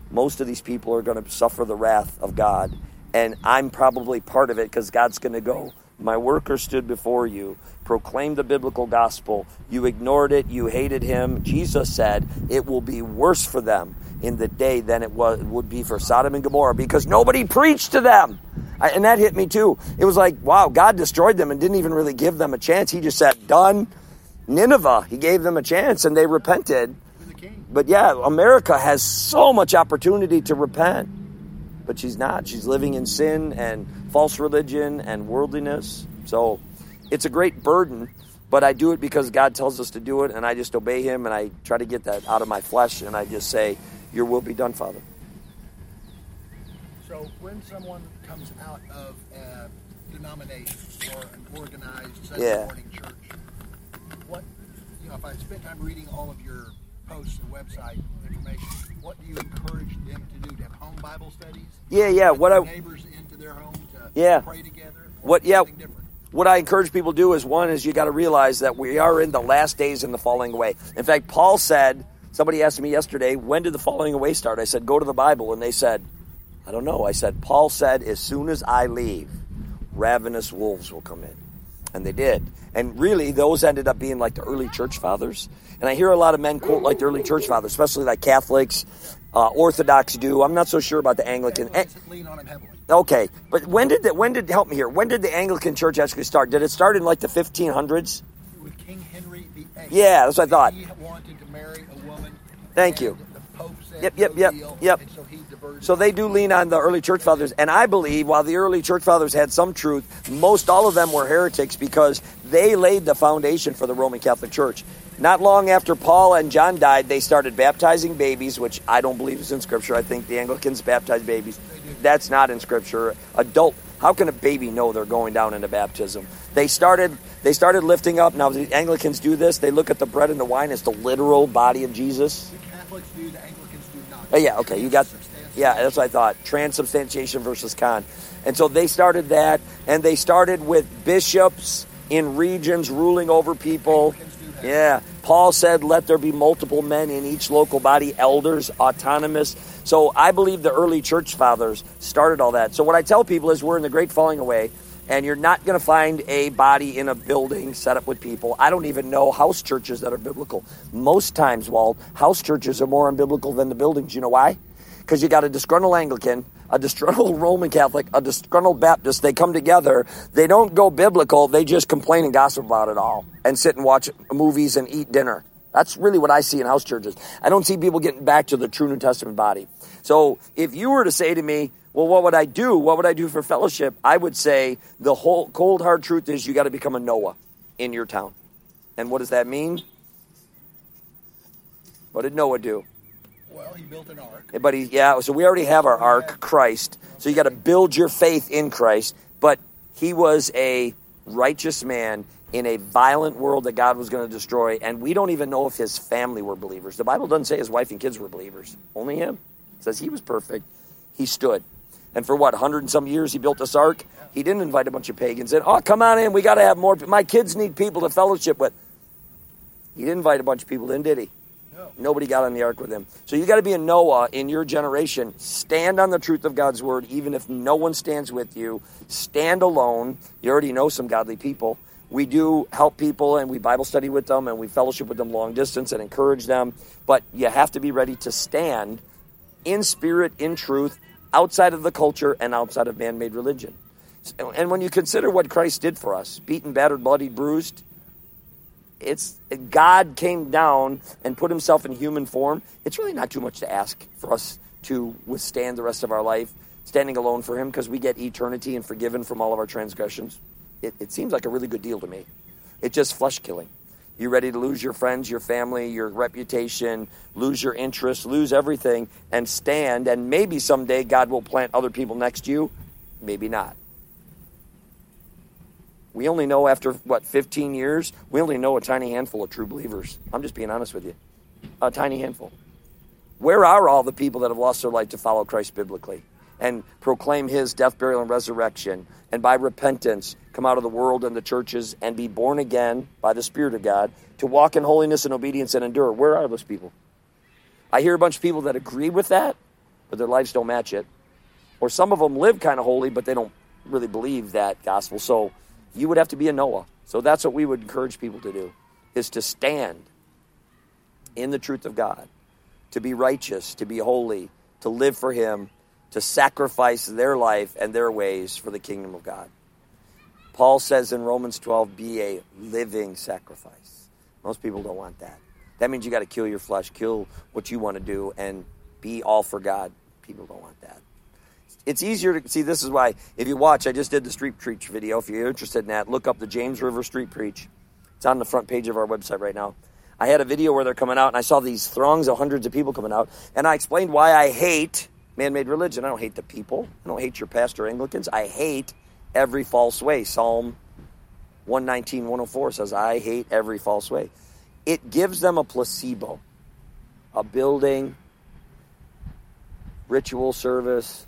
[SPEAKER 1] most of these people are going to suffer the wrath of God. And I'm probably part of it because God's going to go, my worker stood before you, proclaimed the biblical gospel. You ignored it. You hated him. Jesus said it will be worse for them in the day than it was would be for Sodom and Gomorrah because nobody preached to them. I, and that hit me too. It was like, wow, God destroyed them and didn't even really give them a chance. He just said, done. Nineveh, he gave them a chance and they repented. But yeah, America has so much opportunity to repent. But she's not. She's living in sin and false religion and worldliness. So it's a great burden, but I do it because God tells us to do it, and I just obey him, and I try to get that out of my flesh, and I just say, your will be done, Father.
[SPEAKER 2] So when someone comes out of a denomination or an organized Sunday
[SPEAKER 1] Yeah.
[SPEAKER 2] morning church, what, you know, if I spent time reading all of your posts and website information, what do you encourage them to do? To have home Bible studies?
[SPEAKER 1] Yeah, yeah.
[SPEAKER 2] Get
[SPEAKER 1] What
[SPEAKER 2] their
[SPEAKER 1] I
[SPEAKER 2] neighbors into their home to
[SPEAKER 1] Yeah.
[SPEAKER 2] pray together? Or
[SPEAKER 1] What? Yeah.
[SPEAKER 2] something different?
[SPEAKER 1] What I encourage people to do is, one, is you got to realize that we are in the last days in the falling away. In fact, Paul said, somebody asked me yesterday, when did the falling away start? I said, go to the Bible. And they said, I don't know. I said, Paul said, as soon as I leave, ravenous wolves will come in. And they did. And really, those ended up being like the early church fathers. And I hear a lot of men quote like the early church fathers, especially like Catholics, uh, Orthodox do. I'm not so sure about the Anglican.
[SPEAKER 2] Anglicans lean on him heavily.
[SPEAKER 1] Okay, but when did the, when did help me here? When did the Anglican Church actually start? Did it start in like the fifteen hundreds?
[SPEAKER 2] With King Henry the Eighth.
[SPEAKER 1] Yeah, that's what I thought.
[SPEAKER 2] He wanted to marry a woman.
[SPEAKER 1] Thank you.
[SPEAKER 2] The Pope said
[SPEAKER 1] Yep, yep,
[SPEAKER 2] no
[SPEAKER 1] yep,
[SPEAKER 2] deal,
[SPEAKER 1] yep.
[SPEAKER 2] And so he diverted.
[SPEAKER 1] So they do lean on the early church fathers, and I believe while the early church fathers had some truth, most all of them were heretics because they laid the foundation for the Roman Catholic Church. Not long after Paul and John died, they started baptizing babies, which I don't believe is in Scripture. I think the Anglicans baptize babies. That's not in Scripture. Adult, how can a baby know they're going down into baptism? They started they started lifting up. Now, the Anglicans do this. They look at the bread and the wine as the literal body of Jesus.
[SPEAKER 2] The Catholics do, the Anglicans do not.
[SPEAKER 1] Oh, yeah, okay, you got, yeah, that's what I thought. Transubstantiation versus con. And so they started that, and they started with bishops in regions ruling over people. Yeah, Paul said, let there be multiple men in each local body, elders, autonomous. So I believe the early church fathers started all that. So what I tell people is we're in the great falling away, and you're not going to find a body in a building set up with people. I don't even know house churches that are biblical. Most times, Walt, house churches are more unbiblical than the buildings. You know why? Because you got a disgruntled Anglican, a disgruntled Roman Catholic, a disgruntled Baptist. They come together. They don't go biblical. They just complain and gossip about it all and sit and watch movies and eat dinner. That's really what I see in house churches. I don't see people getting back to the true New Testament body. So if you were to say to me, well, what would I do? What would I do for fellowship? I would say the whole cold, hard truth is you got to become a Noah in your town. And what does that mean? What did Noah do?
[SPEAKER 2] Well, he built an ark.
[SPEAKER 1] But he, yeah, so we already have our ark, Christ. So you got to build your faith in Christ. But he was a righteous man in a violent world that God was going to destroy. And we don't even know if his family were believers. The Bible doesn't say his wife and kids were believers. Only him. It says he was perfect. He stood. And for what, a hundred and some years he built this ark? He didn't invite a bunch of pagans in. Oh, come on in. We got to have more. My kids need people to fellowship with. He didn't invite a bunch of people in, did he?
[SPEAKER 2] No.
[SPEAKER 1] Nobody got on the ark with him. So you got to be a Noah in your generation. Stand on the truth of God's word, even if no one stands with you. Stand alone. You already know some godly people. We do help people, and we Bible study with them, and we fellowship with them long distance and encourage them. But you have to be ready to stand in spirit, in truth, outside of the culture and outside of man-made religion. And when you consider what Christ did for us, beaten, battered, bloodied, bruised, it's God came down and put himself in human form. It's really not too much to ask for us to withstand the rest of our life, standing alone for him, because we get eternity and forgiven from all of our transgressions. It, it seems like a really good deal to me. It's just flesh killing. You ready to lose your friends, your family, your reputation, lose your interests, lose everything, and stand, and maybe someday God will plant other people next to you. Maybe not. We only know after, what, fifteen years, we only know a tiny handful of true believers. I'm just being honest with you. A tiny handful. Where are all the people that have lost their life to follow Christ biblically and proclaim his death, burial, and resurrection, and by repentance come out of the world and the churches and be born again by the Spirit of God to walk in holiness and obedience and endure? Where are those people? I hear a bunch of people that agree with that, but their lives don't match it. Or some of them live kind of holy, but they don't really believe that gospel. So you would have to be a Noah. So that's what we would encourage people to do, is to stand in the truth of God, to be righteous, to be holy, to live for him, to sacrifice their life and their ways for the kingdom of God. Paul says in Romans twelve, be a living sacrifice. Most people don't want that. That means you got to kill your flesh, kill what you want to do, and be all for God. People don't want that. It's easier to see. This is why, if you watch, I just did the street preach video. If you're interested in that, look up the James River Street Preach. It's on the front page of our website right now. I had a video where they're coming out, and I saw these throngs of hundreds of people coming out, and I explained why I hate man-made religion. I don't hate the people. I don't hate your pastor Anglicans. I hate every false way. Psalm one nineteen, one oh four says, I hate every false way. It gives them a placebo, a building, ritual service,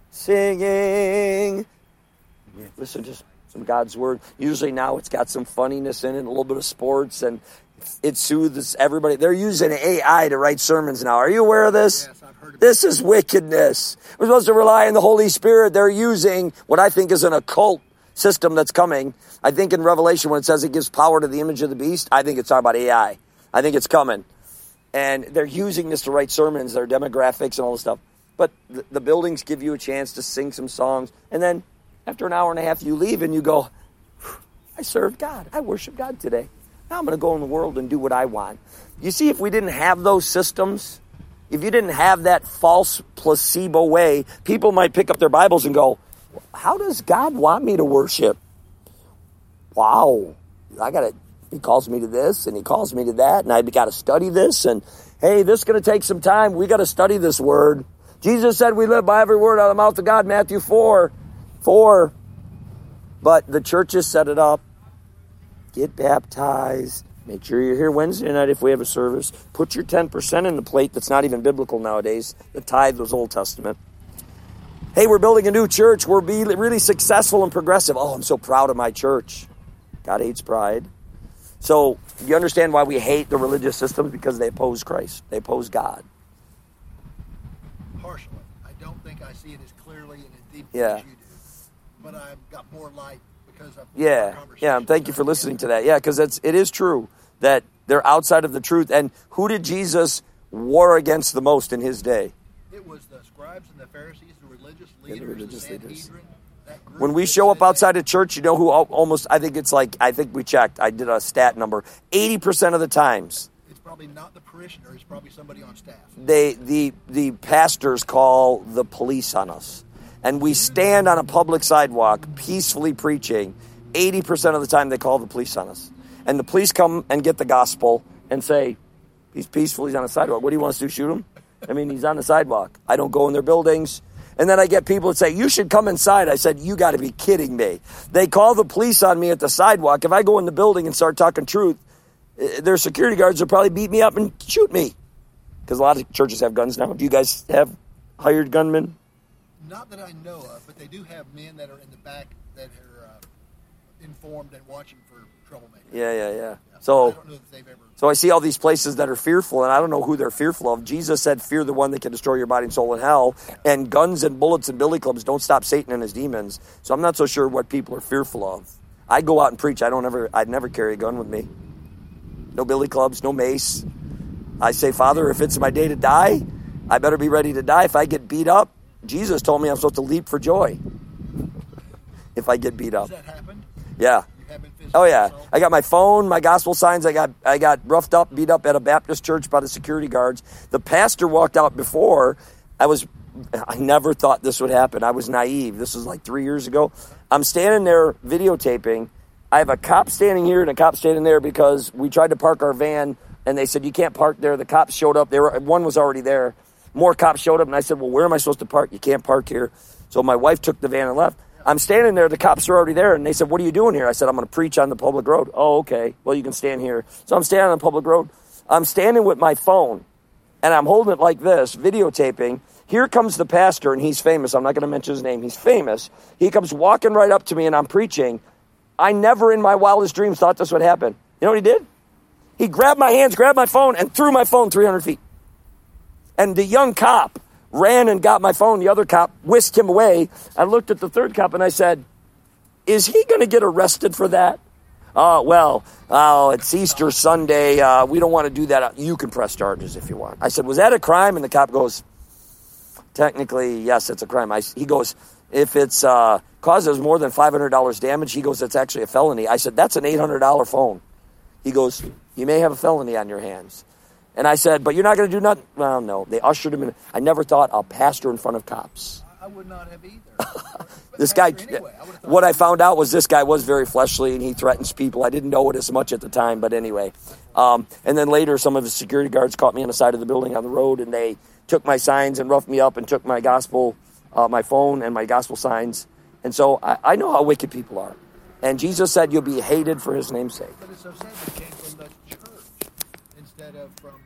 [SPEAKER 1] singing. Listen, just some God's word. Usually now it's got some funniness in it, a little bit of sports, and it soothes everybody. They're using A I to write sermons now. Are you aware of this?
[SPEAKER 2] Yes, I've heard of
[SPEAKER 1] This is wickedness. We're supposed to rely on the Holy Spirit. They're using what I think is an occult system that's coming. I think in Revelation when it says it gives power to the image of the beast, I think it's talking about A I. I think it's coming. And they're using this to write sermons, their demographics and all this stuff. But the, the buildings give you a chance to sing some songs. And then after an hour and a half, you leave and you go, I served God. I worship God today. Now I'm going to go in the world and do what I want. You see, if we didn't have those systems, if you didn't have that false placebo way, people might pick up their Bibles and go, how does God want me to worship? Wow, I got to, he calls me to this and he calls me to that, and I got to study this, and hey, this is going to take some time. We got to study this word. Jesus said we live by every word out of the mouth of God, Matthew four, four. But the churches set it up. Get baptized. Make sure you're here Wednesday night if we have a service. Put your ten percent in the plate that's not even biblical nowadays. The tithe was Old Testament. Hey, we're building a new church. We're be really successful and progressive. Oh, I'm so proud of my church. God hates pride. So you understand why we hate the religious systems? Because they oppose Christ. They oppose God.
[SPEAKER 2] Partially. I don't think I see it as clearly and as deeply
[SPEAKER 1] Yeah.
[SPEAKER 2] as you do. But I've got more light because of
[SPEAKER 1] Yeah, yeah. Thank you for listening to that. Yeah, because it's it is true that they're outside of the truth. And who did Jesus war against the most in his day?
[SPEAKER 2] It was the scribes and the Pharisees, the religious
[SPEAKER 1] Yeah, the
[SPEAKER 2] leaders,
[SPEAKER 1] religious
[SPEAKER 2] the
[SPEAKER 1] leaders.
[SPEAKER 2] Sanhedrin. That group
[SPEAKER 1] When we
[SPEAKER 2] that
[SPEAKER 1] show up
[SPEAKER 2] said that-
[SPEAKER 1] outside of church, you know who al- almost, I think it's like, I think we checked, I did a stat number, eighty percent of the times,
[SPEAKER 2] It's probably not the parishioner. It's probably somebody on staff.
[SPEAKER 1] they the the pastors call the police on us. And we stand on a public sidewalk peacefully preaching. eighty percent of the time they call the police on us. And the police come and get the gospel and say, he's peaceful, he's on the sidewalk. What do you want us to do, shoot him? I mean, he's on the sidewalk. I don't go in their buildings. And then I get people that say, you should come inside. I said, you got to be kidding me. They call the police on me at the sidewalk. If I go in the building and start talking truth, their security guards will probably beat me up and shoot me. Because a lot of churches have guns now. Do you guys have hired gunmen?
[SPEAKER 2] Not that I know of, but they do have men that are in the back that are uh, informed and watching for troublemakers.
[SPEAKER 1] Yeah, yeah, yeah.
[SPEAKER 2] Yeah.
[SPEAKER 1] So,
[SPEAKER 2] I don't know if they've ever.
[SPEAKER 1] so I see all these places that are fearful, and I don't know who they're fearful of. Jesus said, fear the one that can destroy your body and soul in hell. And guns and bullets and billy clubs don't stop Satan and his demons. So I'm not so sure what people are fearful of. I go out and preach. I don't ever, I'd never carry a gun with me. No billy clubs, no mace. I say, Father, if it's my day to die, I better be ready to die. If I get beat up, Jesus told me I'm supposed to leap for joy if I get beat up.
[SPEAKER 2] Has that happened?
[SPEAKER 1] Yeah.
[SPEAKER 2] You have been physically
[SPEAKER 1] Oh, yeah.
[SPEAKER 2] assaulted?
[SPEAKER 1] I got my phone, my gospel signs. I got I got roughed up, beat up at a Baptist church by the security guards. The pastor walked out before. I was, I never thought this would happen. I was naive. This was like three years ago. I'm standing there videotaping. I have a cop standing here and a cop standing there because we tried to park our van, and they said, you can't park there. The cops showed up. They were, one was already there. More cops showed up, and I said, well, where am I supposed to park? You can't park here. So my wife took the van and left. I'm standing there. The cops are already there, and they said, what are you doing here? I said, I'm going to preach on the public road. Oh, okay. Well, you can stand here. So I'm standing on the public road. I'm standing with my phone, and I'm holding it like this, videotaping. Here comes the pastor, and he's famous. I'm not going to mention his name. He's famous. He comes walking right up to me, and I'm preaching. I never in my wildest dreams thought this would happen. You know what he did? He grabbed my hands, grabbed my phone, and threw my phone three hundred feet. And the young cop ran and got my phone. The other cop whisked him away. I looked at the third cop and I said, is he going to get arrested for that? Oh, well, oh, it's Easter Sunday. Uh, we don't want to do that. You can press charges if you want. I said, was that a crime? And the cop goes, technically, yes, it's a crime. I, he goes, if it's uh, causes more than five hundred dollars damage, he goes, it's actually a felony. I said, that's an eight hundred dollars phone. He goes, you may have a felony on your hands. And I said, but you're not going to do nothing? Well, no. They ushered him in. I never thought a pastor in front of cops.
[SPEAKER 2] I would not have either.
[SPEAKER 1] This guy,
[SPEAKER 2] anyway, I
[SPEAKER 1] what I found out was this guy was very fleshly and he threatens people. I didn't know it as much at the time, but anyway. Um, and then later, some of his security guards caught me on the side of the building on the road and they took my signs and roughed me up and took my gospel, uh, my phone and my gospel signs. And so I, I know how wicked people are. And Jesus said you'll be hated for his name's sake.
[SPEAKER 2] But it's so sad it came from the church instead of from